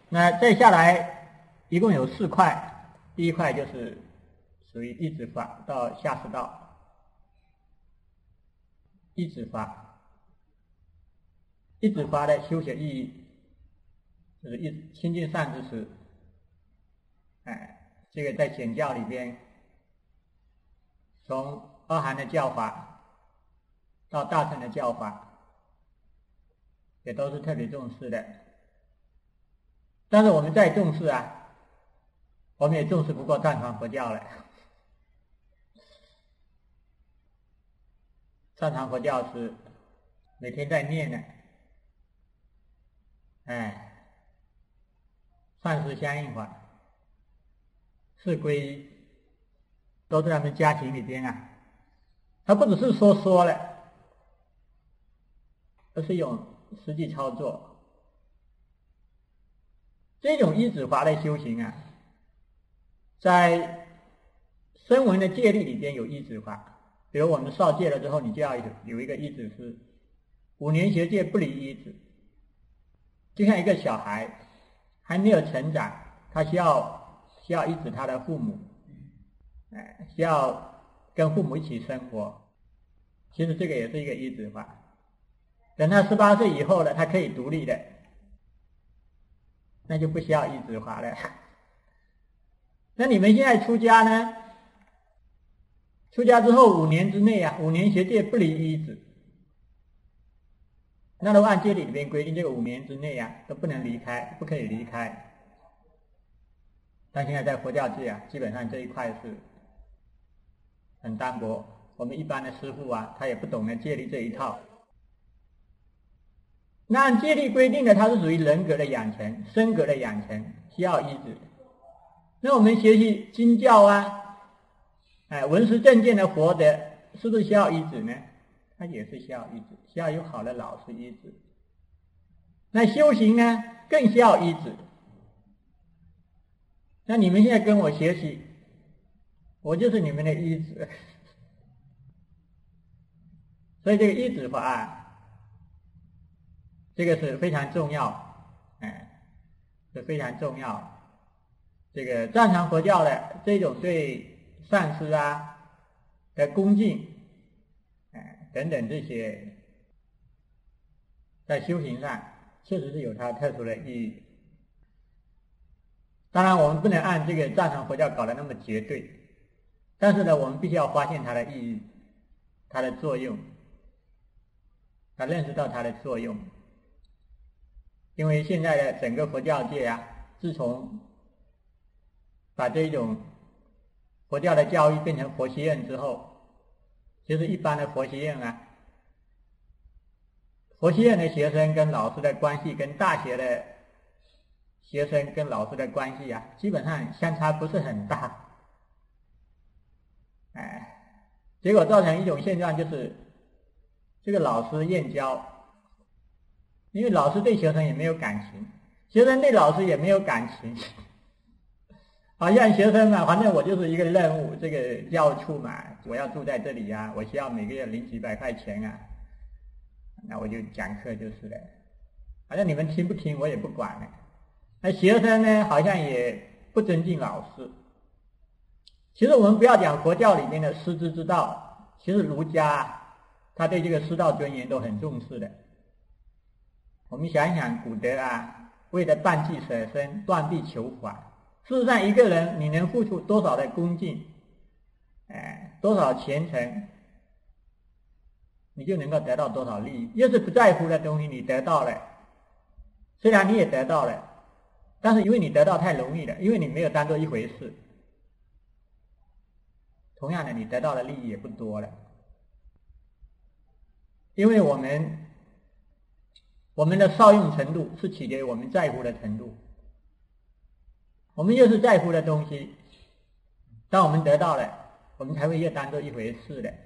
那再下来一共有4块，第一块就是属于一指法到下士道。一指法的修学意义就是亲近善知识。这个在显教里边，从阿含的教法到大乘的教法，也都是特别重视的。但是我们再重视啊，我们也重视不过藏传佛教了。藏传佛教是每天在念呢，善事相应法，四皈依，都在他们家庭里边啊。他不只是说了，而是用实际操作。这种依止法的修行啊，在声闻的戒律里边有依止法。比如我们受戒了之后，你就要有一个依止是5年学戒不离依止。就像一个小孩还没有成长，他需要依止他的父母，需要跟父母一起生活。其实这个也是一个依止法。等他18岁以后了，他可以独立的，那就不需要依止法了。那你们现在出家呢？出家之后5年之内啊，5年学戒不离依止。那都按戒律里面规定，这个5年之内啊都不能离开，不可以离开。但现在在佛教界啊，基本上这一块是很单薄。我们一般的师父啊，他也不懂得戒律这一套。那按戒律规定的，它是属于人格的养成、身格的养成，需要依止。那我们学习经教啊，闻思正见的佛德，是不是需要依止呢？它也是需要依止，需要有好的老师依止。那修行呢，更需要依止。那你们现在跟我学习，我就是你们的依止。所以这个依止法啊，这个是非常重要，是非常重要。这个藏传佛教的这种对善事啊的恭敬，等等这些，在修行上确实是有它特殊的意义。当然我们不能按这个藏传佛教搞得那么绝对，但是呢，我们必须要发现它的意义、它的作用，要认识到它的作用。因为现在的整个佛教界啊，自从把这种佛教的教育变成佛学院之后，就是一般的佛学院啊，佛学院的学生跟老师的关系，跟大学的学生跟老师的关系啊，基本上相差不是很大。结果造成一种现状，就是这个老师厌教，因为老师对学生也没有感情，学生对老师也没有感情。好像学生嘛，反正我就是一个任务，这个教处嘛，我要住在这里啊，我需要每个月领几百块钱啊，那我就讲课就是了。好像你们听不听我也不管了。那学生呢，好像也不尊敬老师。其实我们不要讲佛教里面的师资之道，其实儒家他对这个师道尊严都很重视的。我们想一想古德啊，为了办济舍身，断臂求法。事实上一个人你能付出多少的恭敬，多少虔诚，你就能够得到多少利益。越是不在乎的东西你得到了，虽然你也得到了，但是因为你得到太容易了，因为你没有当做一回事，同样的你得到的利益也不多了。因为我们的受用程度是取决于我们在乎的程度。我们越是在乎的东西，当我们得到了，我们才会越当做一回事的。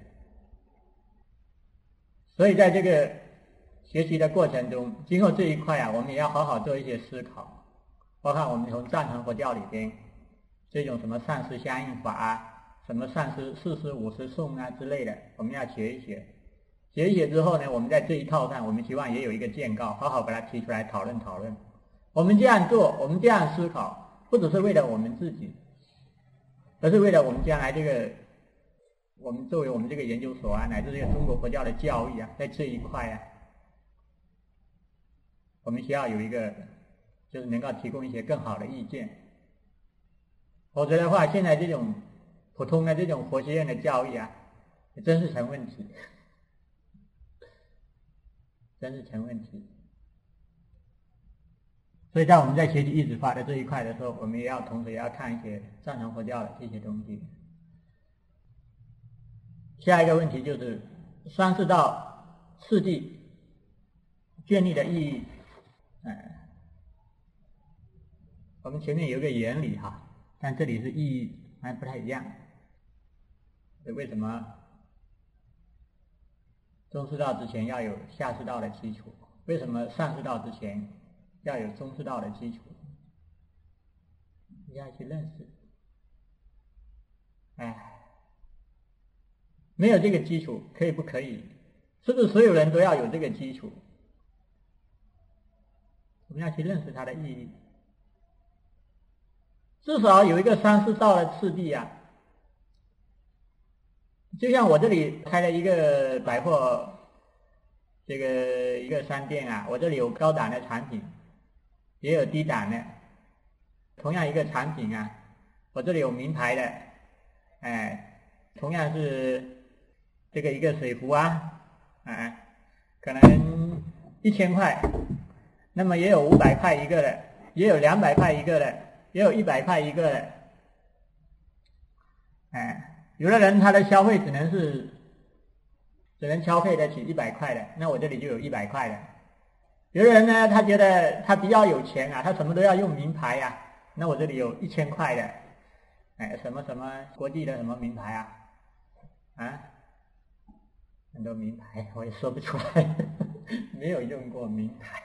所以在这个学习的过程中，今后这一块啊，我们也要好好做一些思考。包括我们从藏传佛教里边这种什么善事相应法啊，什么善事40、50颂啊之类的，我们要学一学。学一学之后呢，我们在这一套上，我们希望也有一个见告，好好把它提出来讨论讨论。 我们这样做，我们这样思考，不只是为了我们自己，而是为了我们将来这个，我们作为我们这个研究所啊，乃至这个中国佛教的教育啊，在这一块啊，我们需要有一个，就是能够提供一些更好的意见。否则的话，现在这种普通的这种佛学院的教育啊，真是成问题，真是成问题。所以在我们在学习意识法的这一块的时候，我们也要同时也要看一些藏传佛教的这些东西。下一个问题就是三世道次第建立的意义。我们前面有一个原理哈，但这里是意义还不太一样。为什么中世道之前要有下世道的基础？为什么上世道之前要有中世道的基础？你要去认识。没有这个基础可以不可以？是不是所有人都要有这个基础？我们要去认识它的意义。至少有一个三世道的次第啊。就像我这里开了一个百货，这个一个商店啊，我这里有高档的产品，也有低档的。同样一个产品啊，我这里有名牌的，同样是这个一个水壶啊，可能1000块，那么也有500块一个的，也有200块一个的，也有100块一个的，有的人他的消费只能消费得起100块的，那我这里就有100块的。有的人呢，他觉得他比较有钱啊，他什么都要用名牌啊，那我这里有1000块的，什么什么国际的什么名牌啊，很多名牌我也说不出来，没有用过名牌。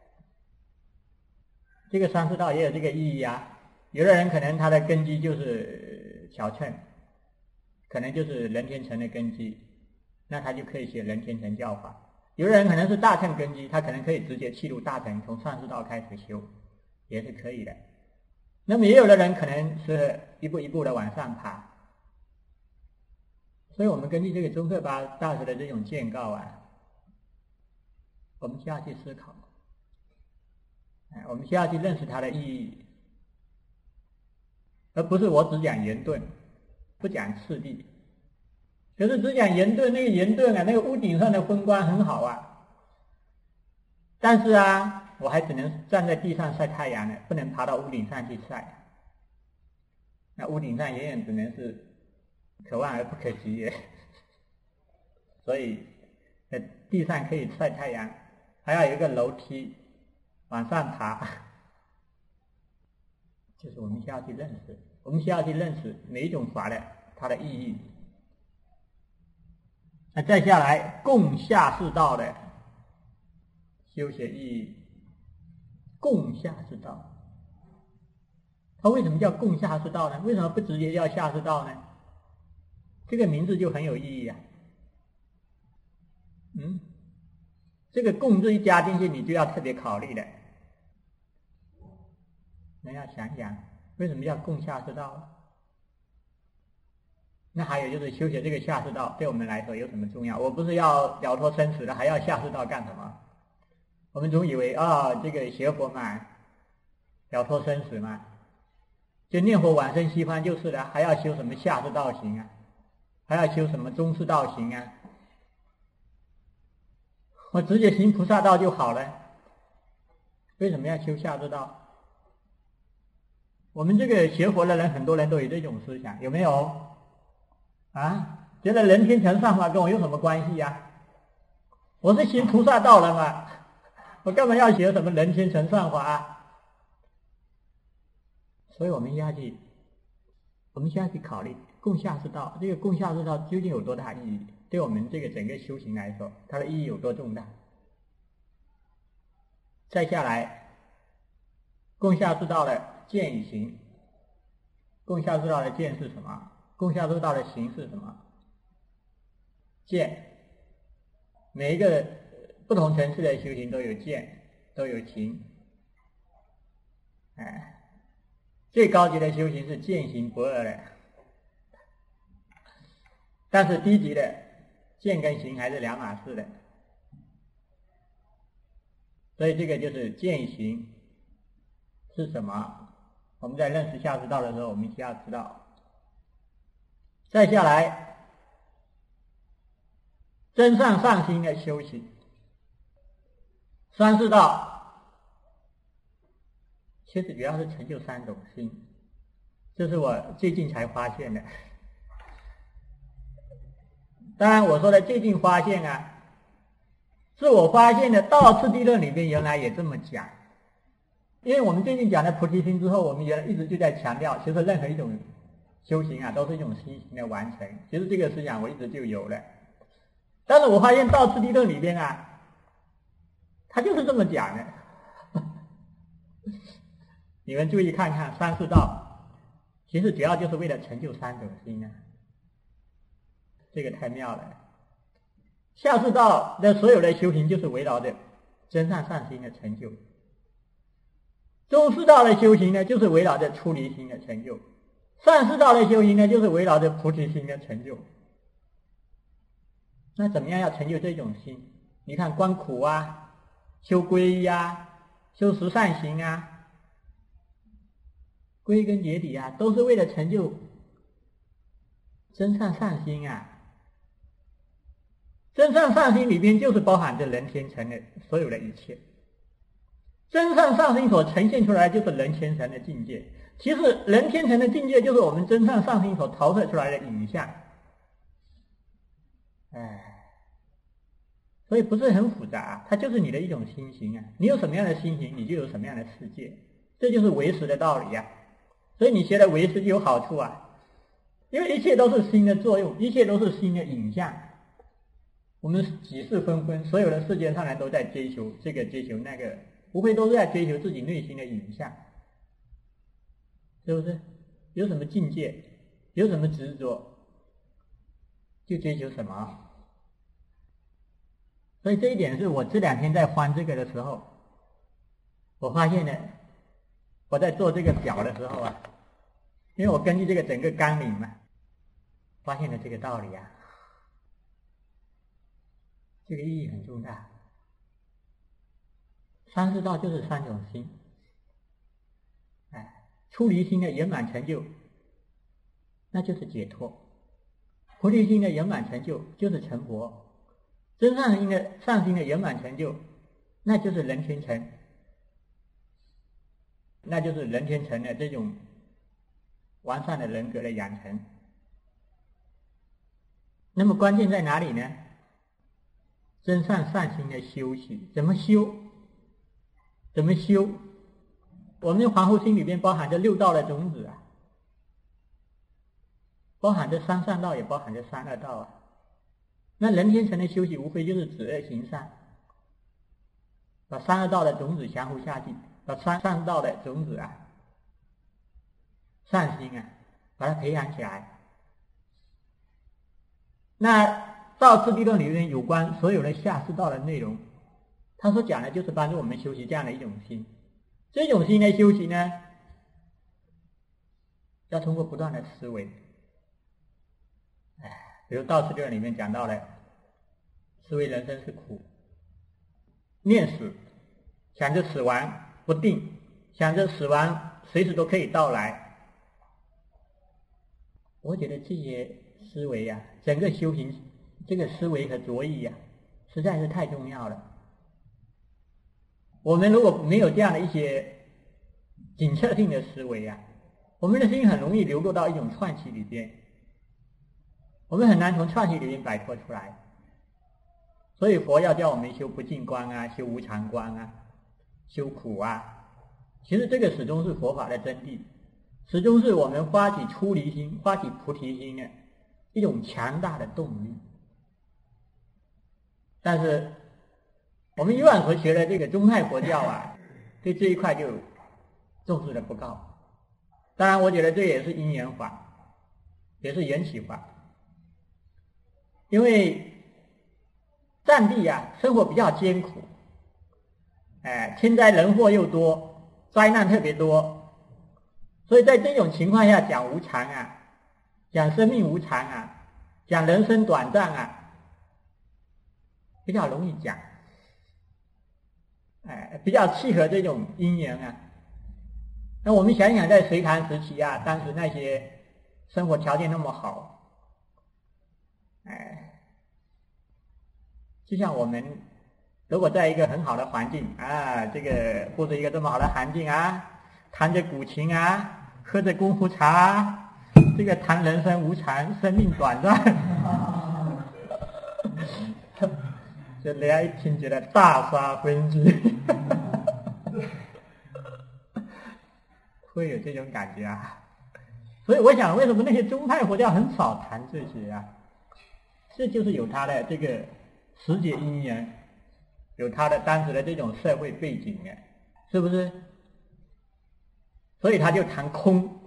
这个三世道也有这个意义啊。有的人可能他的根基就是小乘，可能就是人天乘的根基，那他就可以学人天乘教法。有的人可能是大乘根基，他可能可以直接契入大乘，从上世道开始修，也是可以的。那么也有的人可能是一步一步的往上爬。所以我们根据这个宗喀巴大师的这种建告啊，我们需要去思考，我们需要去认识它的意义，而不是我只讲圆顿，不讲次第。可是只讲圆顿，那个圆顿啊，那个屋顶上的风光很好啊，但是啊，我还只能站在地上晒太阳呢，不能爬到屋顶上去晒。那屋顶上远远只能是可望而不可及也。所以地上可以晒太阳，还要有一个楼梯往上爬。就是我们需要去认识，我们需要去认识每一种法的它的意义。那再下来共下士道的修学意义。共下士道，它为什么叫共下士道呢？为什么不直接叫下士道呢？这个名字就很有意义啊。这个共字一加进去，你就要特别考虑的。你要想想为什么叫共下士道。那还有就是修学这个下士道对我们来说有什么重要？我不是要了脱生死的，还要下士道干什么？我们总以为这个学佛嘛，了脱生死嘛，就念佛往生西方就是了，还要修什么下士道行啊？还要修什么中士道行啊？我直接行菩萨道就好了，为什么要修下士道？我们这个学佛的人，很多人都有这种思想，有没有？觉得人天乘上法跟我有什么关系呀？我是行菩萨道了嘛，我干嘛要学什么人天乘上法啊？所以我们需要去考虑共下士道，这个共下士道究竟有多大意义？对我们这个整个修行来说，它的意义有多重大？再下来，共下士道的见与行。共下士道的见是什么？共下士道的行是什么？见，每一个不同层次的修行都有见，都有行。 最高级的修行是见行不二的，但是低级的见跟行还是两码事的。所以这个就是见行是什么，我们在认识下士道的时候我们需要知道。再下来真善上心的修行，三士道其实主要是成就三种心，这是我最近才发现的。当然我说的最近发现啊，是我发现的道次第论里面原来也这么讲。因为我们最近讲的菩提心之后，我们原来一直就在强调，其实任何一种修行啊都是一种心行的完成，其实这个思想我一直就有了。但是我发现道次第论里边啊，他就是这么讲的。你们注意看看三士道，其实主要就是为了成就三种心啊，这个太妙了。下士道的所有的修行就是围绕着真善上心的成就，中士道的修行呢就是围绕着出离心的成就，上士道的修行呢就是围绕着菩提心的成就。那怎么样要成就这种心？你看观苦啊，修皈依啊，修十善行啊，归根结底啊都是为了成就真善上心啊。真善上心里边就是包含着人天成的所有的一切，真善上心所呈现出来就是人天成的境界，其实人天成的境界就是我们真善上心所投射出来的影像。所以不是很复杂，它就是你的一种心行啊，你有什么样的心行你就有什么样的世界，这就是唯识的道理啊。所以你学的唯识就有好处啊，因为一切都是心的作用，一切都是心的影像。我们几世纷纷，所有的世界上来都在追求这个追求那个，无非都是在追求自己内心的影像，是不是？有什么境界，有什么执着，就追求什么。所以这一点是我这两天在翻这个的时候，我发现呢，我在做这个表的时候啊，因为我根据这个整个纲领嘛，发现了这个道理啊，这个意义很重大。三士道就是三种心，出离心的圆满成就，那就是解脱；菩提心的圆满成就就是成佛；真上心的圆满成就，那就是人天成，那就是人天成的这种完善的人格的养成。那么关键在哪里呢？真善上心的修习，怎么修？怎么修？我们皇后心里面包含着六道的种子啊，包含着三善道，也包含着三恶道啊。那人天成的修习无非就是止恶行善，把三恶道的种子降服下去，把三善道的种子啊，善心啊，把它培养起来。那道次第论里面有关所有的下士道的内容，他所讲的就是帮助我们修习这样的一种心。这种心的修习呢，要通过不断的思维。比如道次第论里面讲到了，思维人生是苦，念死，想着死亡不定，想着死亡随时都可以到来。我觉得这些思维啊，整个修行这个思维和着意啊，实在是太重要了。我们如果没有这样的一些警策性的思维啊，我们的心很容易流落到一种串起里边，我们很难从串起里面摆脱出来。所以佛要叫我们修不净观啊，修无常观啊，修苦啊，其实这个始终是佛法的真谛，始终是我们发起出离心、发起菩提心的一种强大的动力。但是我们以往所学的这个宗派佛教啊，对这一块就重视的不高。当然我觉得这也是因缘法，也是缘起法。因为藏地啊生活比较艰苦，天灾人祸又多， 灾难特别多，所以在这种情况下讲无常啊，讲生命无常啊，讲人生短暂啊，比较容易讲，比较契合这种因缘啊。那我们想想，在隋唐时期啊，当时那些生活条件那么好，就像我们如果在一个很好的环境啊，这个或者一个这么好的环境啊，弹着古琴啊，喝着功夫茶啊，这个谈人生无常，生命短暂，这人家一听觉得大煞风景，会有这种感觉啊。所以我想，为什么那些宗派佛教很少谈这些啊？这就是有它的这个时节因缘，有它的当时的这种社会背景啊，是不是？所以他就谈空，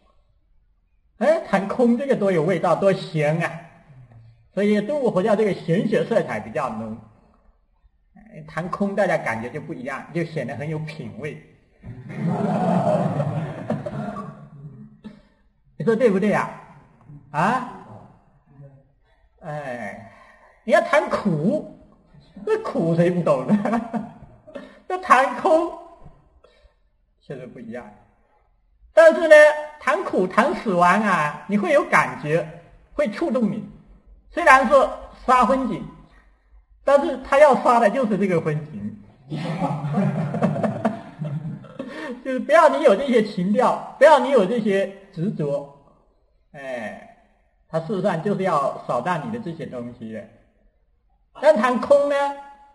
谈空这个多有味道，多玄啊！所以中国佛教这个玄学色彩比较浓，谈空大家感觉就不一样，就显得很有品味。你说对不对啊？你要谈苦，那苦谁不懂呢？那谈空确实不一样。但是呢，谈苦谈死亡啊，你会有感觉，会触动你。虽然说杀婚景，但是他要杀的就是这个婚景。就是不要你有这些情调，不要你有这些执着，他事实上就是要扫荡你的这些东西的。但谈空呢，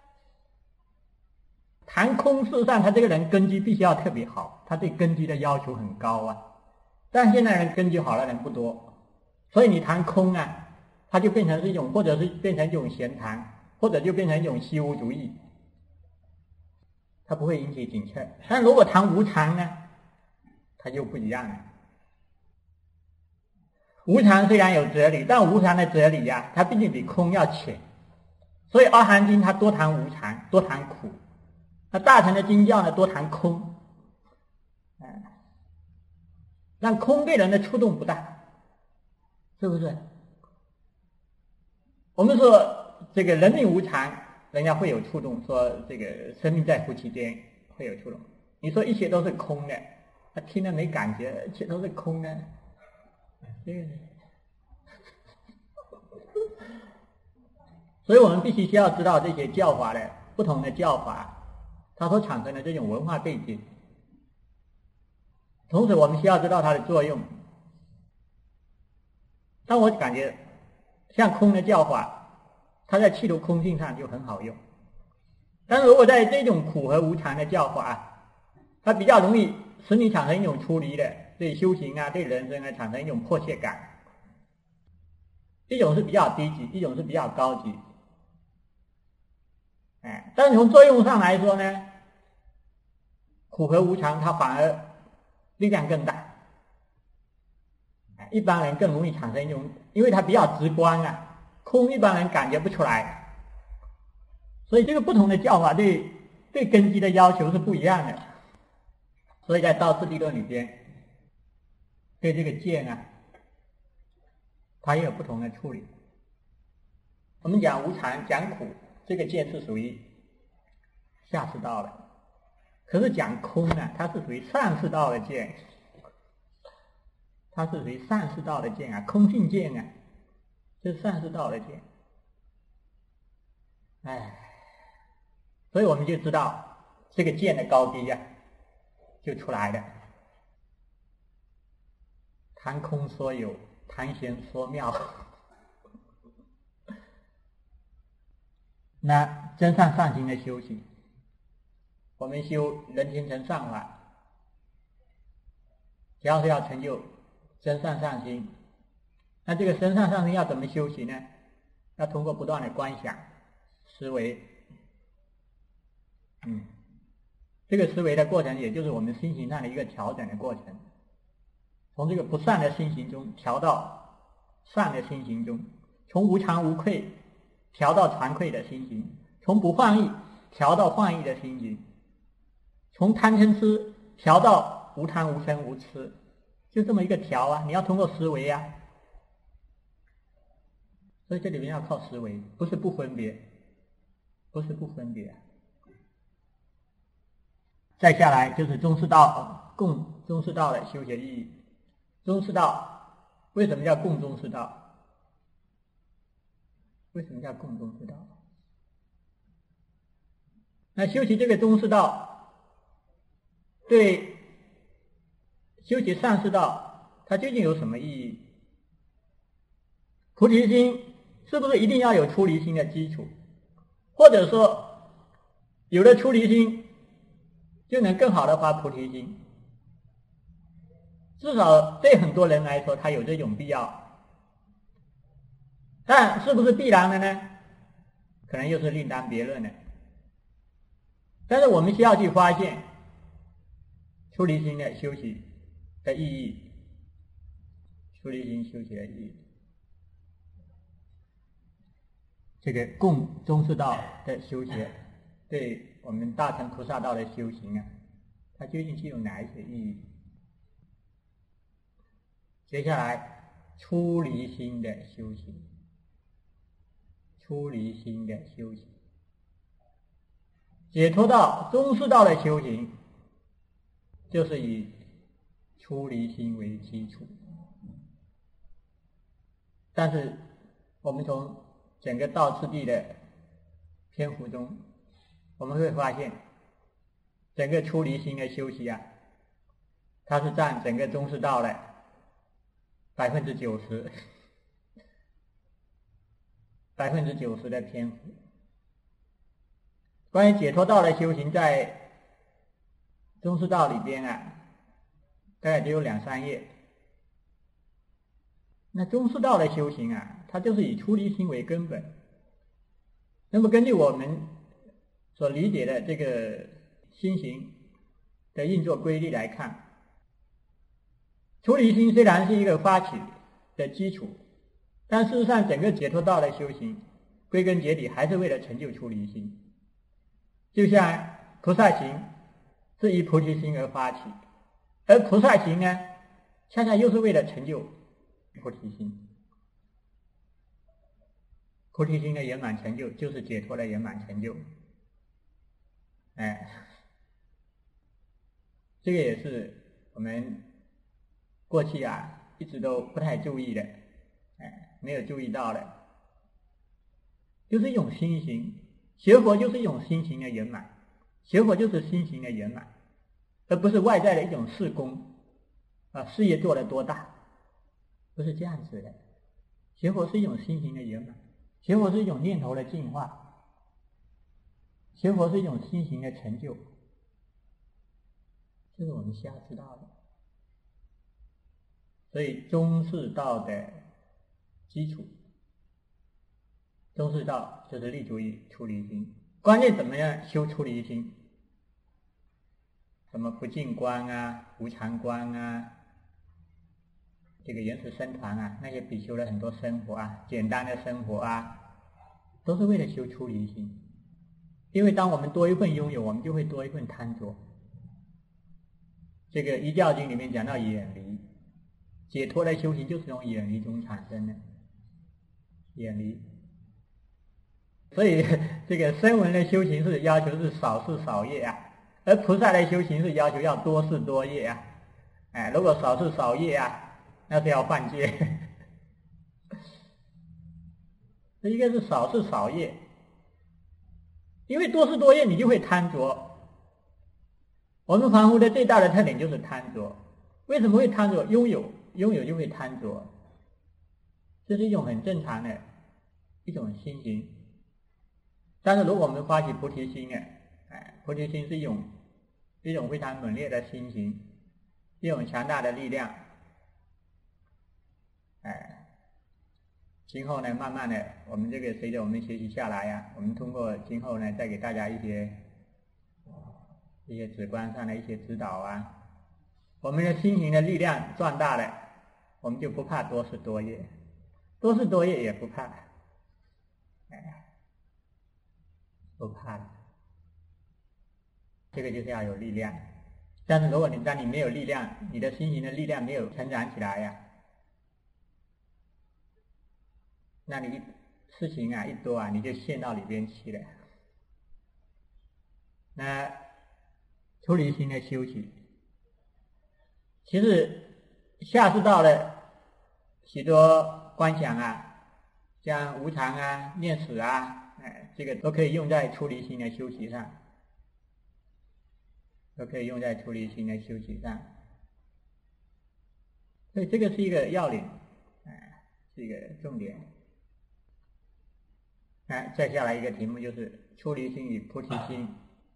谈空事实上他这个人根基必须要特别好，他对根基的要求很高啊。但现在人根基好的人不多，所以你谈空啊，它就变成是一种，或者是变成一种闲谈，或者就变成一种虚无主义，它不会引起警惕。但如果谈无常呢，它就不一样了。无常虽然有哲理，但无常的哲理啊，它毕竟比空要浅。所以《阿含经》它多谈无常，多谈苦；那大乘的经教呢，多谈空，让空对人的触动不大，是不是？我们说这个人命无常，人家会有触动，说这个生命在夫妻间会有触动。你说一切都是空的，他听了没感觉，一切都是空的，所以我们必须需要知道这些教法的不同的教法，它所产生的这种文化背景。同时我们需要知道它的作用。但我感觉像空的教法，它在气度空性上就很好用。但是如果在这种苦和无常的教法，它比较容易使你产生一种出离的，对修行啊，对人生啊产生一种迫切感。一种是比较低级，一种是比较高级。但是从作用上来说呢，苦和无常它反而力量更大。一般人更容易产生一种，因为它比较直观啊，空一般人感觉不出来。所以这个不同的教法对根基的要求是不一样的。所以在道次第论里边，对这个见啊，它也有不同的处理。我们讲无常讲苦，这个见是属于下士道的，可是讲空呢，它是属于上士道的见，它是属于上士道的见啊，空性见啊，这是上士道的见。所以我们就知道这个见的高低啊，就出来了。谈空说有，谈玄说妙。那真上上行的修行，我们修人天成上法，只要是要成就真上上行，那这个真上上行要怎么修行呢？要通过不断的观想思维，这个思维的过程也就是我们心行上的一个调整的过程，从这个不善的心行中调到善的心行中，从无常无愧调到惭愧的心行，从不放逸调到放逸的心行，从贪嗔痴调到无贪无嗔无痴，就这么一个调啊，你要通过思维啊。所以这里面要靠思维，不是不分别，不是不分别。再下来就是中士道，共中士道的修学意义。中士道为什么叫共中士道？为什么叫共中士道？那修习这个中士道，对修习上士道，它究竟有什么意义？菩提心是不是一定要有出离心的基础？或者说，有了出离心，就能更好的发菩提心？至少对很多人来说，他有这种必要。但是不是必然的呢？可能又是另当别论的。但是我们需要去发现出离心的修习的意义，出离心修习的意义。这个共中士道的修学，对我们大乘菩萨道的修行啊，它究竟具有哪一些意义？接下来，出离心的修行，出离心的修行，解脱道、中士道的修行，就是以出离心为基础。但是我们从整个道次第的篇幅中，我们会发现，整个出离心的修习啊，它是占整个中士道的90%，90%的篇幅。关于解脱道的修行，在中士道里边啊，大概只有2-3页。那中士道的修行啊，它就是以出离心为根本。那么根据我们所理解的这个心行的运作规律来看，出离心虽然是一个发起的基础，但事实上整个解脱道的修行归根结底还是为了成就出离心。就像菩萨行是以菩提心而发起，而菩萨行呢，恰恰又是为了成就菩提心。菩提心的圆满成就就是解脱的圆满成就。这个也是我们过去啊一直都不太注意的，没有注意到的，就是一种心行。学佛就是一种心行的圆满，学佛就是心行的圆满，而不是外在的一种事功事业做得多大，不是这样子的。学佛是一种心行的圆满，学佛是一种念头的净化，学佛是一种心行的成就，这是我们需要知道的。所以中士道的基础，中士道就是立足于出离心。关键怎么样修出离心？什么不净观啊、无常观啊，这个原始僧团啊，那些比丘的很多生活啊，简单的生活啊，都是为了修出离心。因为当我们多一份拥有，我们就会多一份贪着。这个《一教经》里面讲到远离，解脱的修行就是从远离中产生的，远离。所以这个声闻的修行是要求是少事少业啊，而菩萨的修行是要求要多事多业啊。如果少事少业啊，那是要犯戒。这应该是少事少业，因为多事多业你就会贪着。我们凡夫的最大的特点就是贪着。为什么会贪着？拥有就会贪着，这是一种很正常的一种心行。但是如果我们发起菩提心呢，菩提心是一种非常猛烈的心行，一种强大的力量。今后呢，慢慢的，我们这个随着我们学习下来呀，我们通过今后呢，再给大家一些直观上的一些指导啊，我们的心行的力量壮大了，我们就不怕多事多业，多事多业也不怕，不怕了。这个就是要有力量， 但是如果当你没有力量，你的心行的力量没有成长起来呀，那你事情一多你就陷到里边去了。那出离心的修习，其实下士道的许多观想像无常念死这个都可以用在出离心的修习上，都可以用在出离心的修习上。所以这个是一个要领，是一个重点。再下来一个题目就是出离心与菩提心。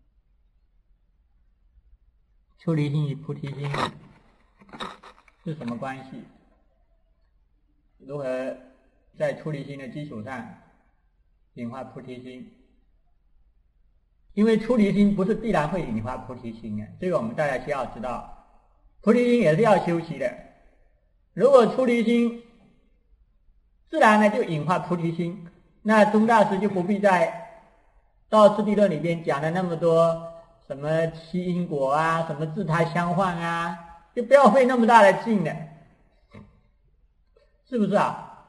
出离心与菩提心是什么关系？如何在出离心的基础上引发菩提心？因为出离心不是必然会引发菩提心的，这个我们大家需要知道。菩提心也是要修习的。如果出离心自然呢就引发菩提心，那宗大师就不必在道次第论里边讲了那么多什么七因果什么自他相换就不要费那么大的劲了，是不是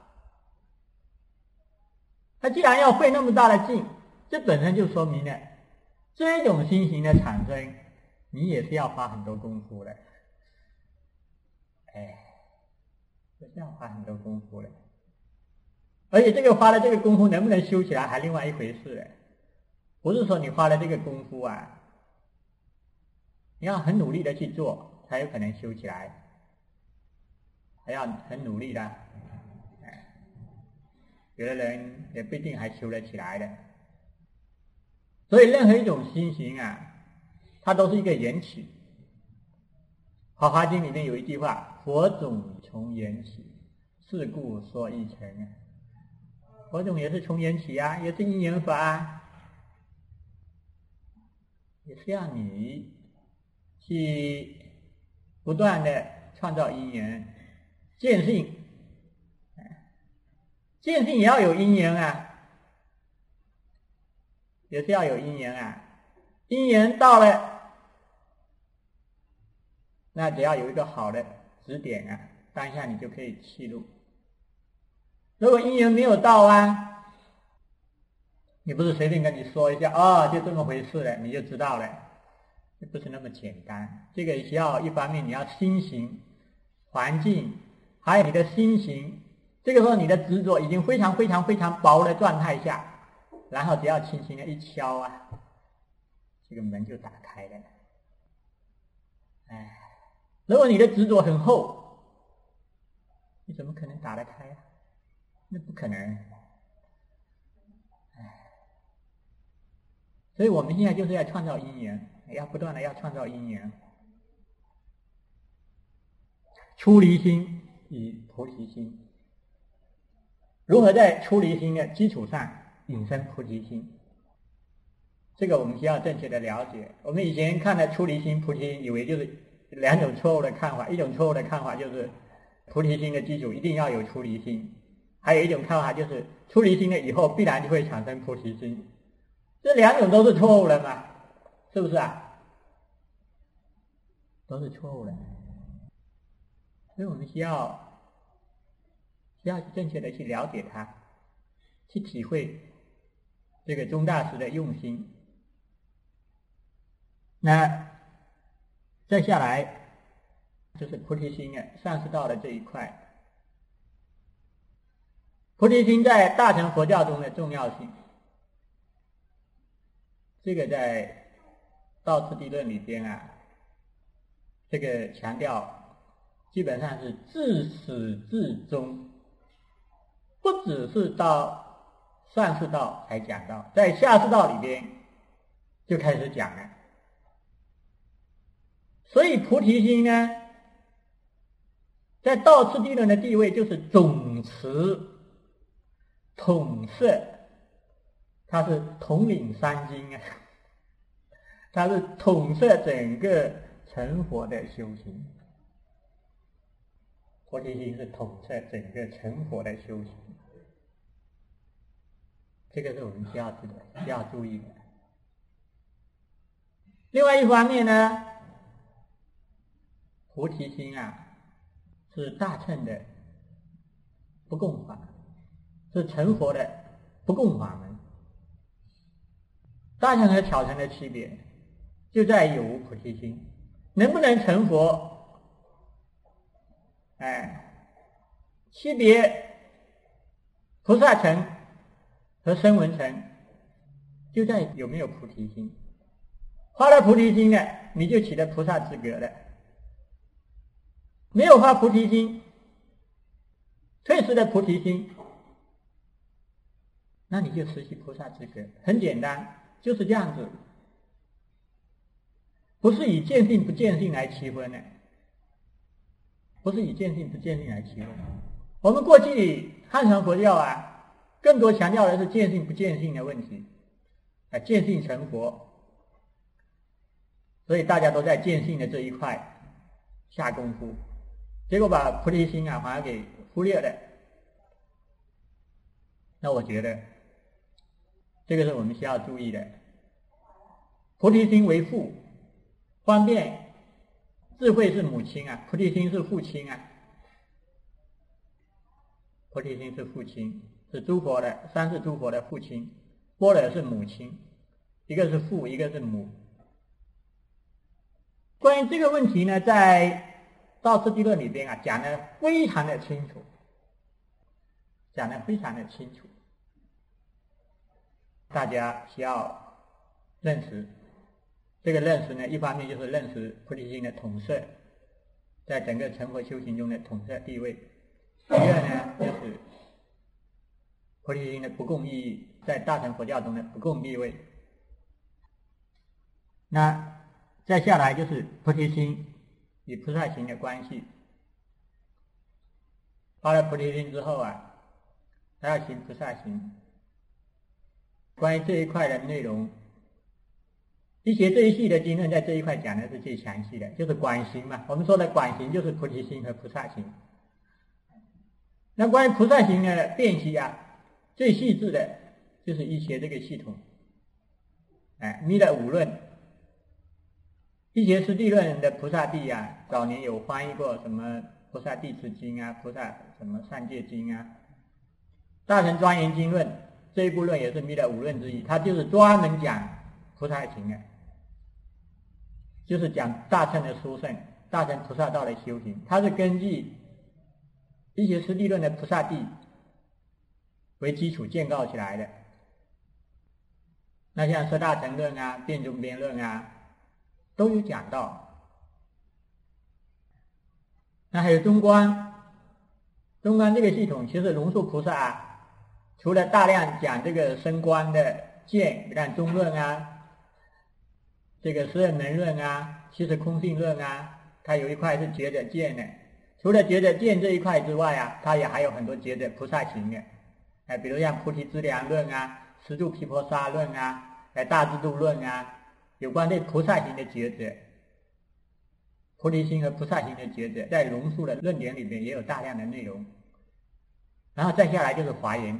他既然要费那么大的劲，这本身就说明了这种心行的产生，你也是要花很多功夫的，这是要花很多功夫的。而且这个花的这个功夫能不能修起来还另外一回事了，不是说你花了这个功夫你要很努力的去做才有可能修起来，还要很努力的，有的人也不一定还修得起来的。所以任何一种心行它都是一个缘起。华华经里面有一句话，佛种从缘起，是故说一成佛种也是从缘起也是因缘法也是要你去不断的创造因缘。见性也要有因缘也是要有因缘因缘到了，那只要有一个好的指点当下你就可以契入。如果因缘没有到你不是随便跟你说一下就这么回事了你就知道了，这不是那么简单。这个需要一方面你要心行环境，还有你的心行，这个时候你的执着已经非常非常非常薄的状态下，然后只要轻轻的一敲这个门就打开了。如果你的执着很厚，你怎么可能打得开那不可能。所以我们现在就是要创造因缘，要不断的要创造因缘。出离心与菩提心，如何在出离心的基础上引生菩提心，这个我们需要正确的了解。我们以前看的出离心菩提心，以为就是两种错误的看法。一种错误的看法就是菩提心的基础一定要有出离心，还有一种看法就是出离心了以后必然就会产生菩提心。这两种都是错误的嘛，是不是都是错误的。所以我们需要正确的去了解它，去体会这个宗大师的用心。那再下来就是菩提心上士道的这一块。菩提心在大乘佛教中的重要性，这个在道次第论里边这个强调基本上是自始至终，不只是到上士道才讲到，在下士道里边就开始讲了。所以菩提心呢，在道次第论的地位就是总持统摄，它是统领三经它是统摄整个成佛的修行。菩提心是统摄整个成佛的修行，这个是我们需要注意的。另外一方面呢， 菩提心啊，是大乘的不共法，是成佛的不共法门。大乘和小乘的区别就在于有无菩提心，能不能成佛，区别菩萨乘和声闻乘就在有没有菩提心。发了菩提心呢，你就起了菩萨资格了；没有发菩提心，退失了菩提心，那你就失去菩萨资格。很简单，就是这样子，不是以见性不见性来区分的，不是以见性不见性来区分。我们过去汉传佛教啊，更多强调的是见性不见性的问题，见性成佛，所以大家都在见性的这一块下功夫，结果把菩提心啊反而给忽略了。那我觉得这个是我们需要注意的。菩提心为父，方便智慧是母亲啊，菩提心是父亲啊。菩提心是父亲，是诸佛的三世诸佛的父亲，般若是母亲，一个是父，一个是母。关于这个问题呢，在道次第论里边啊讲得非常的清楚，讲得非常的清楚，大家需要认识。这个认识呢，一方面就是认识菩提心的统摄，在整个成佛修行中的统摄地位；第二呢，就是菩提心的不共意义，在大乘佛教中的不共地位。那再下来就是菩提心与菩萨行的关系。发了菩提心之后啊，还要行菩萨行。关于这一块的内容，一学这一系的经论在这一块讲的是最详细的，就是观行嘛。我们说的观行就是菩提心和菩萨行。那关于菩萨行的辨析啊，最细致的就是一学这个系统。弥勒五论，一学师地论的菩萨地啊，早年有翻译过什么菩萨地持经啊，菩萨什么三界经啊。大乘庄严经论这一部论也是弥勒五论之一，它就是专门讲菩萨行的，就是讲大乘的殊胜，大乘菩萨道的修行。它是根据一学师地论的菩萨地为基础建构起来的。那像摄大乘论啊、辩中边论啊都有讲到。那还有中观这个系统，其实龙树菩萨啊，除了大量讲这个升观的见，像中论啊，这个十二门论啊，其实空性论啊，它有一块是觉者见的。除了觉者见这一块之外啊，它也还有很多觉者菩萨行的，比如像菩提资粮论啊、十住毗婆沙论啊、大智度论啊，有关对菩萨行的觉者，菩提心和菩萨行的觉者，在龙树的论点里面也有大量的内容。然后再下来就是华严。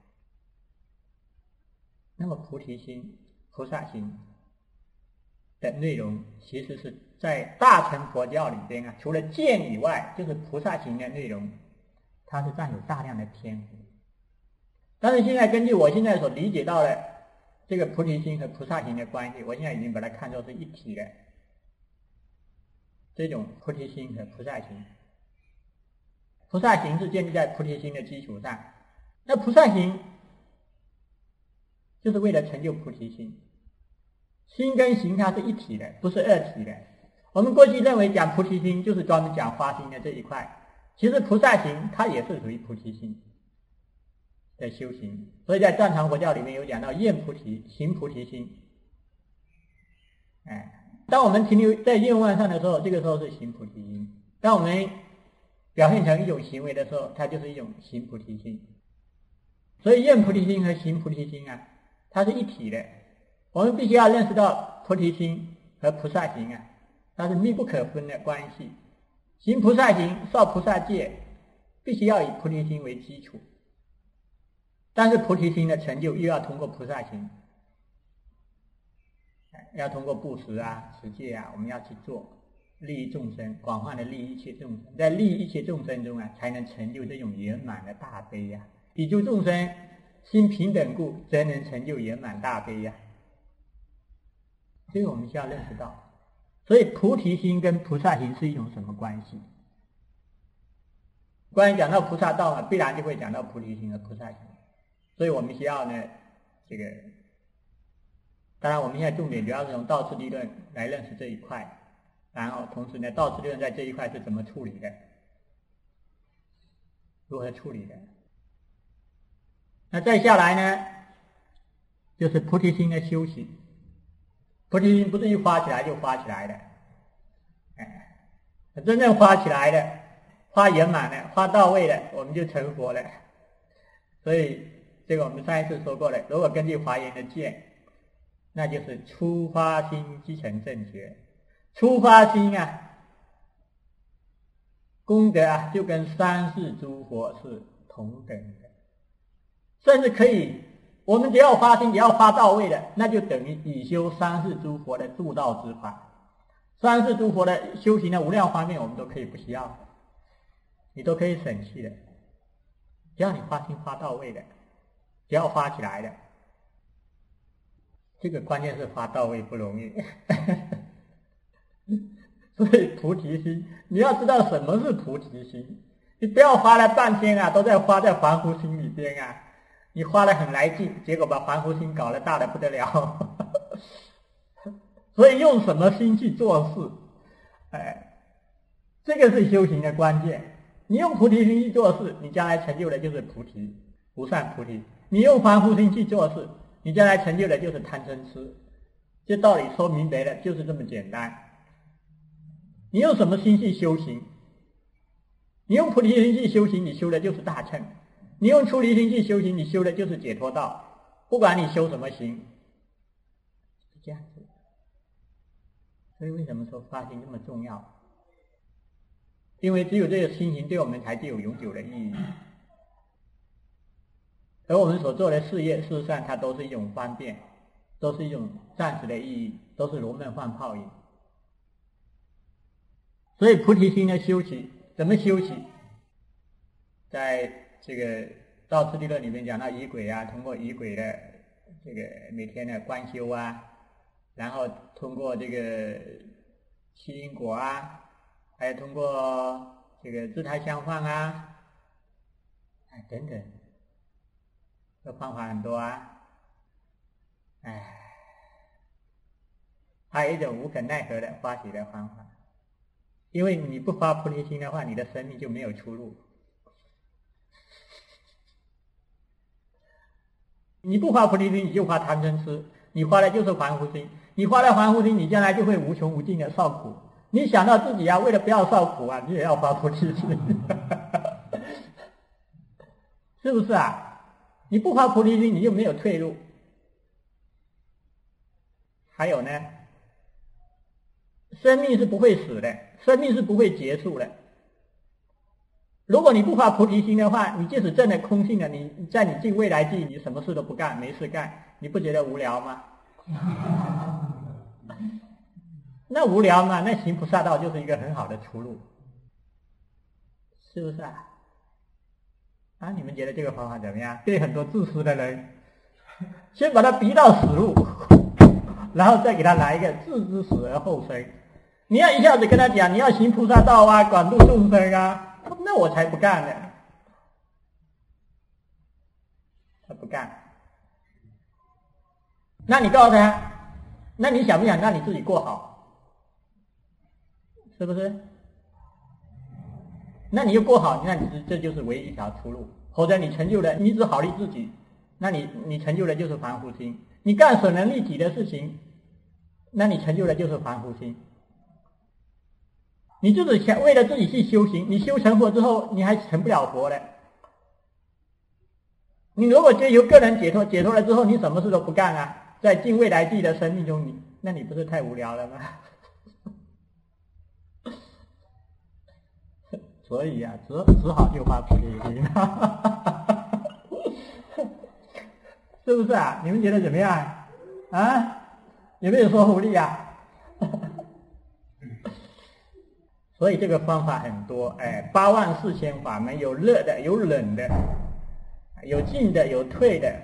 那么菩提心、菩萨行的内容，其实是在大乘佛教里边啊，除了见以外，就是菩萨行的内容，它是占有大量的篇幅。但是现在根据我现在所理解到的这个菩提心和菩萨行的关系，我现在已经把它看作是一体的。这种菩提心和菩萨行，菩萨行是建立在菩提心的基础上，那菩萨行就是为了成就菩提心。心跟行它是一体的，不是二体的。我们过去认为讲菩提心就是专门讲发心的这一块，其实菩萨行它也是属于菩提心的修行。所以在藏传佛教里面有讲到愿菩提、行菩提心。当我们停留在愿望上的时候，这个时候是行菩提心；当我们表现成一种行为的时候，它就是一种行菩提心。所以愿菩提心和行菩提心啊，它是一体的。我们必须要认识到菩提心和菩萨行啊，它是密不可分的关系。行菩萨行、受菩萨戒，必须要以菩提心为基础，但是菩提心的成就又要通过菩萨行，要通过布施啊、持戒啊，我们要去做， 利益众生，广泛的利益一切众生，在利益一切众生中啊，才能成就这种圆满的大悲呀。以诸众生心平等故，则能成就圆满大悲呀。这个我们需要认识到。所以菩提心跟菩萨行是一种什么关系？关于讲到菩萨道嘛，必然就会讲到菩提心和菩萨行。所以我们需要呢，这个当然我们现在重点主要是从道次第论来认识这一块，然后同时呢，道次第论在这一块是怎么处理的，如何处理的。那再下来呢，就是菩提心的修行。菩提心不是一发起来就发起来的，真正发起来的，发圆满的，发到位的，我们就成佛了。所以这个我们上一次说过了，如果根据华严的见，那就是初发心即成正觉。初发心啊，功德啊，就跟三世诸佛是同等的，甚至可以，我们只要发心，只要发到位的，那就等于已修三世诸佛的助道之法。三世诸佛的修行的无量方面，我们都可以不需要，你都可以省去的。只要你发心发到位的，只要发起来的，这个关键是发到位不容易。所以菩提心，你要知道什么是菩提心，你不要花了半天啊，都在花在凡夫心里边啊，你花得很来劲，结果把凡夫心搞得大得不得了。所以用什么心去做事，这个是修行的关键。你用菩提心去做事，你将来成就的就是菩提，无上菩提。你用凡夫心去做事，你将来成就的就是贪嗔痴。这道理说明白了，就是这么简单。你用什么心去修行？你用菩提心去修行，你修的就是大乘；你用出离心去修行，你修的就是解脱道。不管你修什么行，是这样子。所以为什么说发心这么重要？因为只有这个心行对我们才具有永久的意义。而我们所做的事业，事实上它都是一种方便，都是一种暂时的意义，都是罗梦幻泡影。所以菩提心的修起，怎么修起？在这个道次第论里面讲到仪轨啊，通过仪轨的这个每天的观修啊，然后通过这个七因果啊，还有通过这个自他相放啊，等等，这方法很多啊。还有一种无可奈何的发起的方法，因为你不发菩提心的话，你的生命就没有出路。你不发菩提心，你就发贪嗔痴，你发的就是凡夫心。你发了凡夫心，你将来就会无穷无尽的受苦。你想到自己啊，为了不要受苦啊，你也要发菩提心。是不是啊？你不发菩提心，你就没有退路。还有呢，生命是不会死的，生命是不会结束的。如果你不发菩提心的话，你即使证了空性了，你在你尽未来际，你什么事都不干，没事干，你不觉得无聊吗？那无聊嘛，那行菩萨道就是一个很好的出路，是不是啊？你们觉得这个方法怎么样？对很多自私的人，先把他逼到死路，然后再给他来一个置之死而后生。你要一下子跟他讲，你要行菩萨道啊，广度众生啊，那我才不干呢。他不干。那你告诉他，那你想不想让你自己过好？是不是？那你就过好，那你这就是唯一一条出路。否则你成就了，你只好利自己，那你成就的就是凡夫心。你干损人利己的事情，那你成就的就是凡夫心。你就是想为了自己去修行，你修成佛之后，你还成不了佛的。你如果追求个人解脱，解脱了之后，你什么事都不干啊，在尽未来际的生命中，那你不是太无聊了吗？所以啊，只好就发菩提心，是不是啊？你们觉得怎么样啊？有没有说服力啊？ 所以这个方法很多，84000法门，有热的，有冷的，有进的，有退的。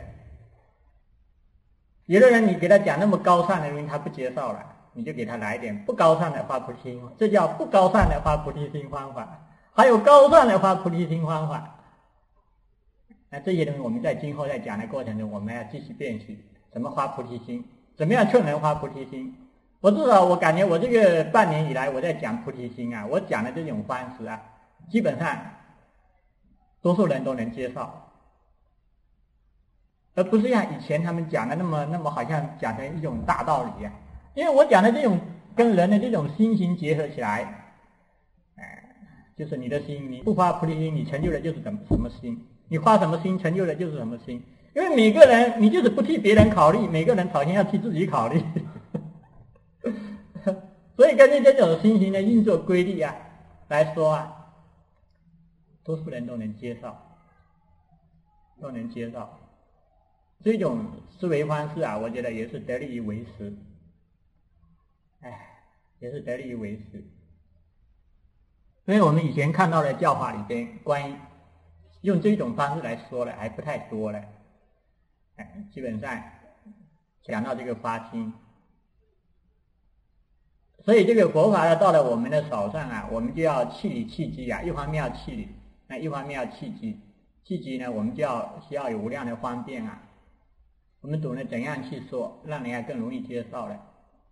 有的人你给他讲那么高尚的东西，他不接受了，你就给他来一点不高尚的发菩提心，这叫不高尚的发菩提心方法。还有高尚的发菩提心方法。那这些东西我们在今后在讲的过程中，我们要继续辨析怎么发菩提心，怎么样劝人发菩提心。至少我感觉我这个半年以来我在讲菩提心啊，我讲的这种方式啊，基本上多数人都能接受，而不是像以前他们讲的那么好像讲成一种大道理啊。因为我讲的这种跟人的这种心行结合起来，就是你的心，你不发菩提心，你成就的就是什么心，你发什么心成就的就是什么心。因为每个人你就是不替别人考虑，每个人首先要替自己考虑。所以根据这种心行的运作规律啊来说啊，多数人都能接受，这种思维方式啊，我觉得也是得力于为师，也是得力于为师。所以我们以前看到的教法里边，关于用这种方式来说的还不太多了，基本上讲到这个发心。所以这个佛法呢，到了我们的手上啊，我们就要气理气机啊，一方面要气理，那一方面要气机。气机呢，我们就需要有无量的方便啊，我们懂得怎样去说，让人家更容易接受了。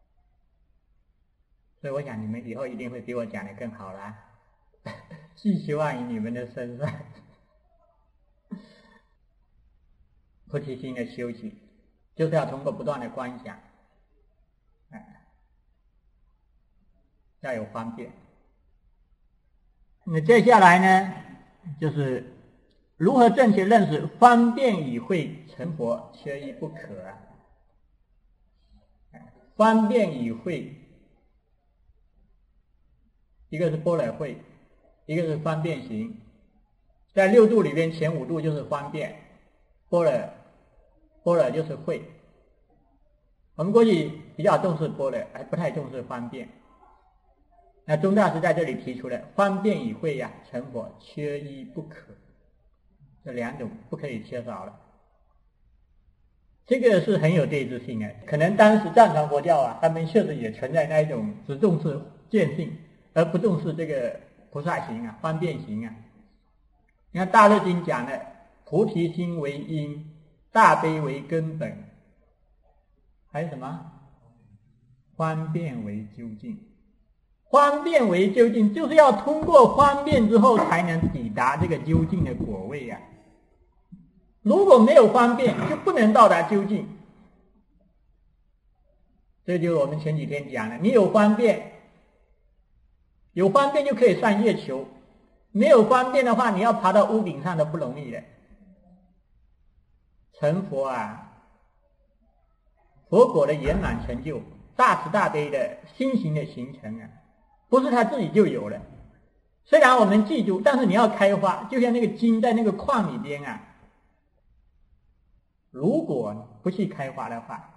所以我想你们以后一定会比我讲得更好啦，寄希望于你们的身上。菩提心的修习，就是要通过不断的观想，要有方便。那接下来呢，就是如何正确认识方便与会成佛缺一不可啊。方便与会，一个是般若会，一个是方便行。在六度里边，前五度就是方便，般若就是会。我们过去比较重视般若，还不太重视方便。那宗大师在这里提出了方便与会呀，成佛缺一不可，这两种不可以缺少了。这个是很有对峙性的。可能当时藏传佛教啊，他们确实也存在那一种只重视见性，而不重视这个菩萨行啊、方便行啊。你看《大乐经》讲的菩提心为因，大悲为根本，还有什么方便为究竟。方便为究竟，就是要通过方便之后才能抵达这个究竟的果位啊。如果没有方便，就不能到达究竟。这就是我们前几天讲的，你有方便就可以上月球，没有方便的话，你要爬到屋顶上都不容易的。成佛啊，佛果的圆满成就，大慈大悲的心行的形成啊，不是他自己就有了。虽然我们记住，但是你要开发，就像那个金在那个矿里边啊，如果不去开发的话，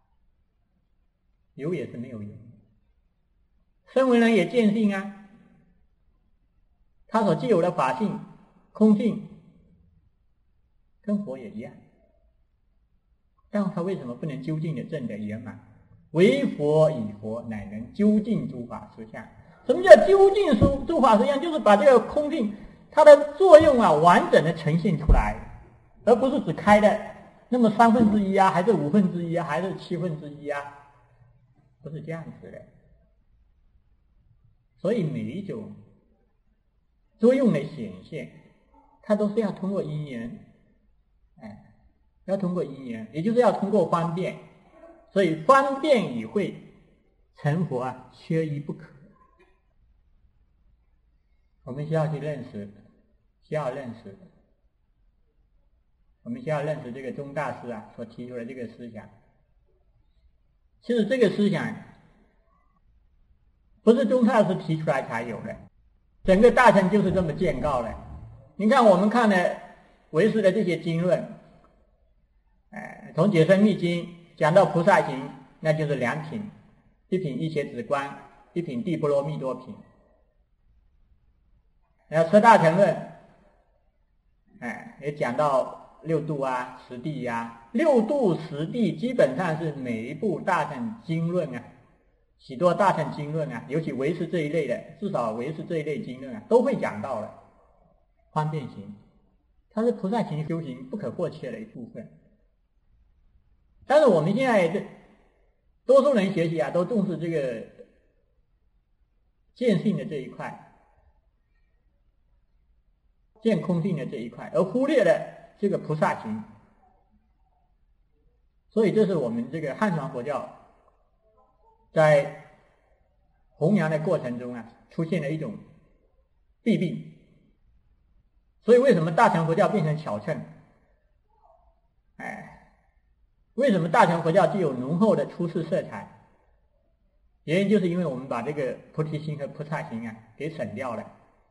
有也是没有用。声闻人也见性啊，他所具有的法性、空性，跟佛也一样，但他为什么不能究竟的证得圆满？唯佛以佛，乃能究竟诸法实相。什么叫究竟诸法实相？就是把这个空性它的作用啊，完整的呈现出来，而不是只开的那么1/3啊，还是1/5啊，还是1/7啊，不是这样子的。所以每一种作用的显现，它都是要通过因缘，要通过因缘，也就是要通过方便。所以方便与会成佛啊，缺一不可。我们需要去认识，我们需要认识这个宗大师啊所提出的这个思想。其实这个思想不是宗大师提出来才有的，整个大乘就是这么建构的。你看我们看了唯识的这些经论，从解深密经讲到菩萨行，那就是2品，一品一切止观，一品地波罗蜜多品。 然后《车大乘论》也讲到六度啊、十地啊，六度十地基本上是每一部大乘经论啊，许多大乘经论啊，尤其唯识这一类的，至少唯识这一类经论啊，都会讲到了方便行，它是菩萨行修行不可或缺的一部分。但是我们现在多数人学习啊，都重视这个见性的这一块，见空性的这一块，而忽略了这个菩萨行。所以这是我们这个汉传佛教在弘扬的过程中啊，出现了一种弊病。所以为什么大乘佛教变成小乘？为什么大乘佛教具有浓厚的出世色彩？原因就是因为我们把这个菩提心和菩萨行啊给省掉了，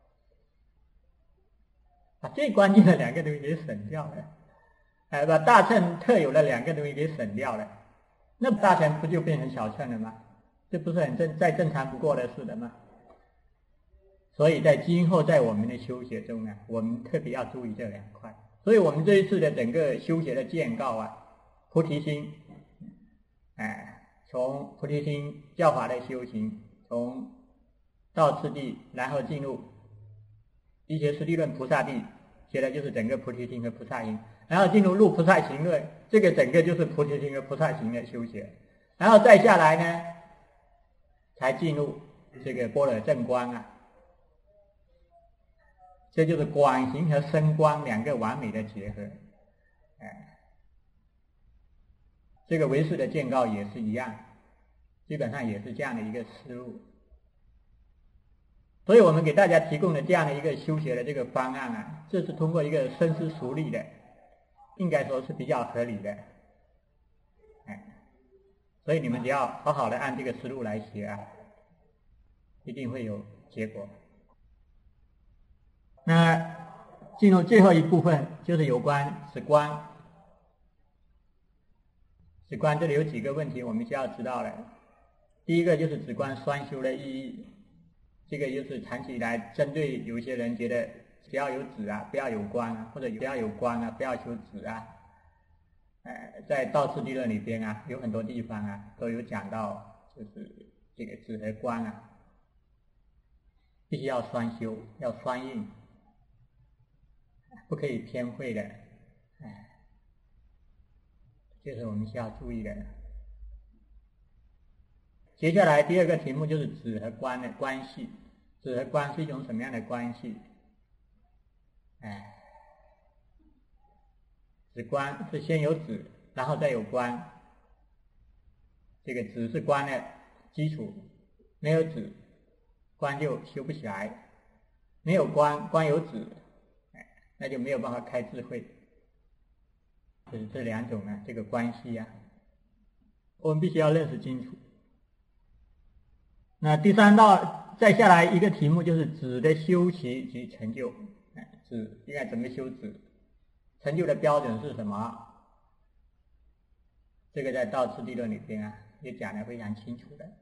把最关键的两个东西给省掉了，把大乘特有的两个东西给省掉了，那大乘不就变成小乘了吗？这不是很再正常不过的事了吗？所以在今后在我们的修学中呢，我们特别要注意这两块。所以我们这一次的整个修学的建告啊，菩提心，从菩提心教法的修行，从道次第，然后进入一学实地论菩萨地，学的就是整个菩提心和菩萨行，然后进入入菩萨行论，这个整个就是菩提心和菩萨行的修学，然后再下来呢，才进入这个般若正观啊，这就是广行和深观两个完美的结合。这个唯识的建告也是一样，基本上也是这样的一个思路。所以我们给大家提供的这样的一个修学的这个方案啊，这是通过一个深思熟虑的，应该说是比较合理的。所以你们只要好好的按这个思路来学啊，一定会有结果。那进入最后一部分，就是有关止观。止观这里有几个问题我们需要知道的。第一个就是止观双修的意义，这个就是长期以来针对有些人觉得只要有止啊不要有观啊，或者只要有观啊不要修止啊，在道次第论里边啊有很多地方啊都有讲到，就是这个止和观啊必须要双修，要双运，不可以偏废的，这是我们需要注意的。接下来第二个题目就是止和观的关系，止和观是一种什么样的关系？止观是先有止，然后再有观，这个止是观的基础，没有止，观就修不起来；没有观，观有止，那就没有办法开智慧。就是这两种这个关系啊，我们必须要认识清楚。那第三道再下来一个题目就是止的修习及成就，止应该怎么修止，成就的标准是什么？这个在道次第论里边啊也讲得非常清楚的。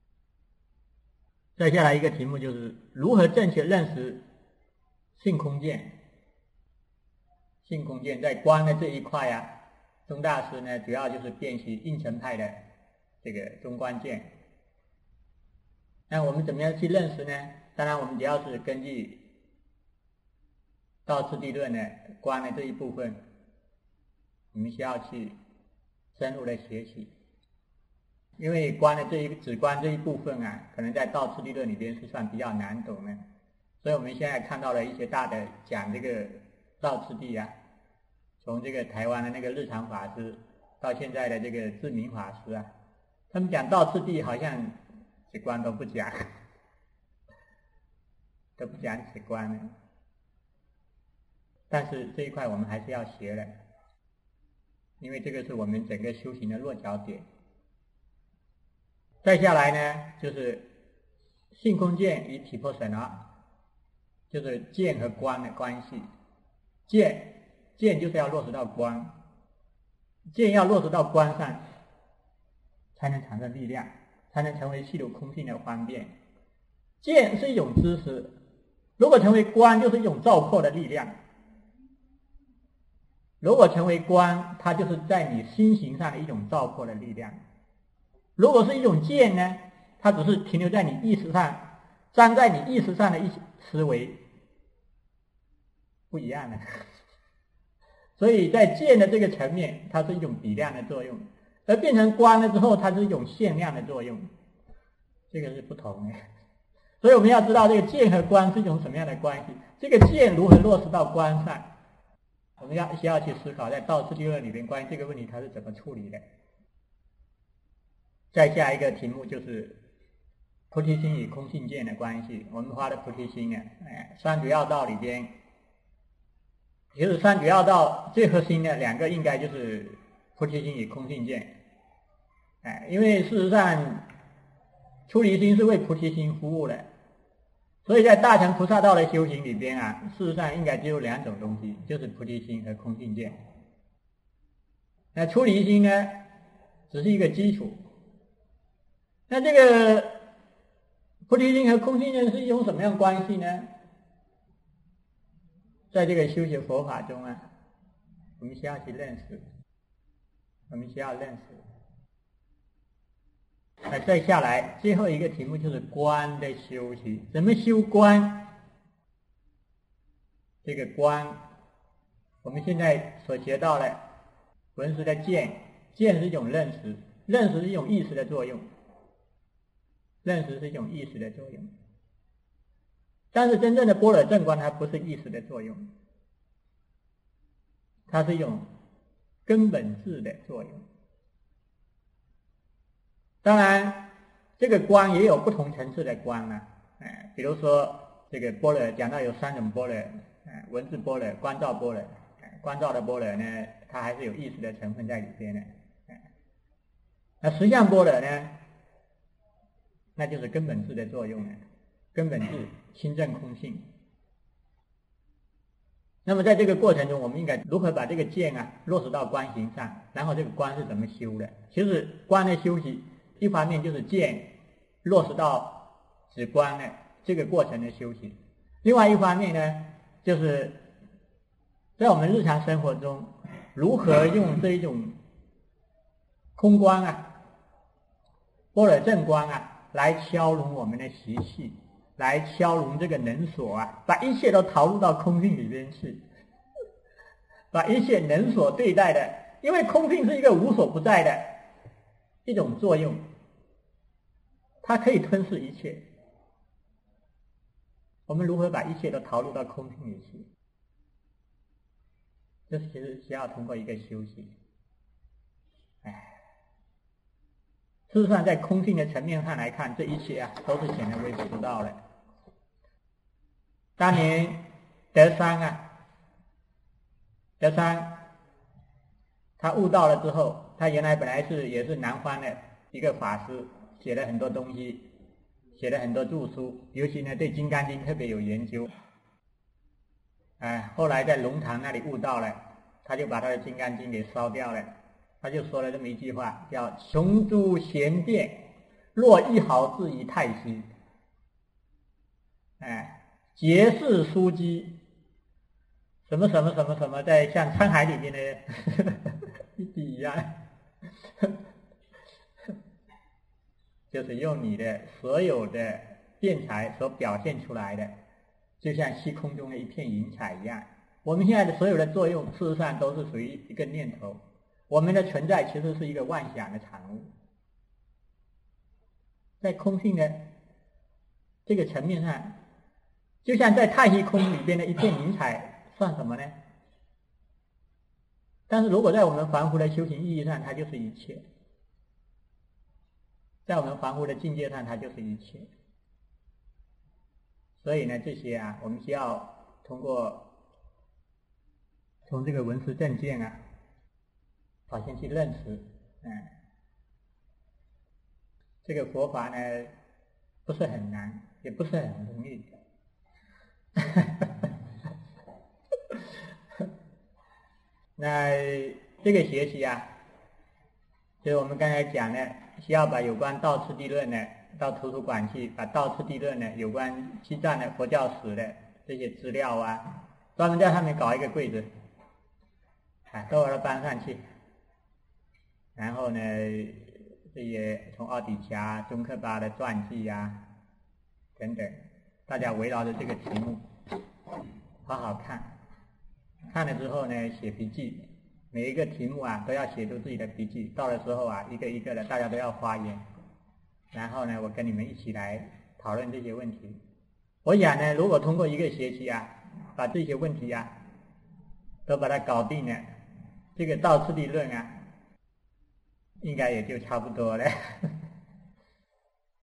再下来一个题目就是如何正确认识性空见。性空见在观的这一块啊，宗大师呢主要就是辨析应成派的这个中观见。那我们怎么样去认识呢？当然我们只要是根据道次第论的观的这一部分，我们需要去深入的学习。因为观的止观这一部分啊，可能在道次第论里边是算比较难懂的，所以我们现在看到了一些大的讲这个道次第啊，从这个台湾的那个日常法师到现在的这个智明法师啊，他们讲道次第好像止观都不讲，都不讲止观了。但是这一块我们还是要学的，因为这个是我们整个修行的落脚点。再下来呢，就是性空见与体破神啊，就是见和观的关系。见就是要落实到观，见要落实到观上，才能产生力量，才能成为细如空性的方便。见是一种知识， 如果成为观，就是一种照破的力量。如果成为观，它就是在你心行上的一种照破的力量。如果是一种见呢，它只是停留在你意识上，站在你意识上的一些思维，不一样的。所以在见的这个层面，它是一种比量的作用，而变成观了之后，它是一种限量的作用，这个是不同的。所以我们要知道这个见和观是一种什么样的关系，这个见如何落实到观上，我们需要去思考在道次第论里面关于这个问题它是怎么处理的。再下一个题目就是菩提心与空性见的关系。我们发的菩提心啊，三主要道里边，其实三主要道最核心的两个应该就是菩提心与空性见。因为事实上出离心是为菩提心服务的，所以在大乘菩萨道的修行里边啊，事实上应该只有两种东西，就是菩提心和空性见。那出离心呢，只是一个基础。那这个菩提心和空性见是一种什么样的关系呢？在这个修学佛法中啊，我们需要去认识，再下来最后一个题目就是观的修习。怎么修观？这个观我们现在所学到的文思的见，见是一种认识，认识是一种意识的作用，但是真正的般若正观它不是意识的作用，它是一种根本质的作用。当然这个观也有不同层次的观啊，比如说这个般若讲到有三种般若，文字般若、观照般若，观照的般若呢，它还是有意识的成分在里边的。那实相般若呢，那就是根本质的作用了，根本质心证空性。那么在这个过程中，我们应该如何把这个见啊落实到观行上，然后这个观是怎么修的？其实观的修习一方面就是见落实到止观的这个过程的修习，另外一方面呢，就是在我们日常生活中如何用这一种空观啊、般若正观啊来消融我们的习气，来消融这个能所啊，把一切都投入到空性里边去，把一切能所对待的，因为空性是一个无所不在的一种作用，它可以吞噬一切。我们如何把一切都投入到空性里去？这其实需要通过一个修习。事实上在空性的层面上来看，这一切啊都是显然微不足道的。当年德山他悟道了之后，他原来本来也是南方的一个法师，写了很多东西，写了很多著书，尤其呢对《金刚经》特别有研究。后来在龙潭那里悟道了，他就把他的《金刚经》给烧掉了。他就说了这么一句话，叫穷诸贤辩，若一毫至于太虚。结世书机，什么什么什么什么，在像沧海里面的一滴一样，就是用你的所有的辩才所表现出来的，就像虚空中的一片云彩一样。我们现在的所有的作用，事实上都是属于一个念头。我们的存在其实是一个妄想的产物，在空性的这个层面上，就像在太虚空里边的一片云彩，算什么呢？但是如果在我们凡夫的修行意义上，它就是一切；在我们凡夫的境界上，它就是一切。所以呢，这些啊，我们需要从这个文思正见啊，好先去认识。这个佛法呢，不是很难，也不是很容易。那这个学习啊，就是我们刚才讲的，需要把有关道次第论呢到图书馆去，把道次第论呢有关西藏的佛教史的这些资料啊，专门在上面搞一个柜子，都把它搬上去。然后呢，这些从奥底峡、宗喀巴的传记啊等等，大家围绕着这个题目好好看，看了之后呢，写笔记，每一个题目啊都要写出自己的笔记，到的时候啊一个一个的大家都要发言，然后呢我跟你们一起来讨论这些问题。我想呢，如果通过一个学期啊把这些问题啊都把它搞定了，这个道次第论啊应该也就差不多了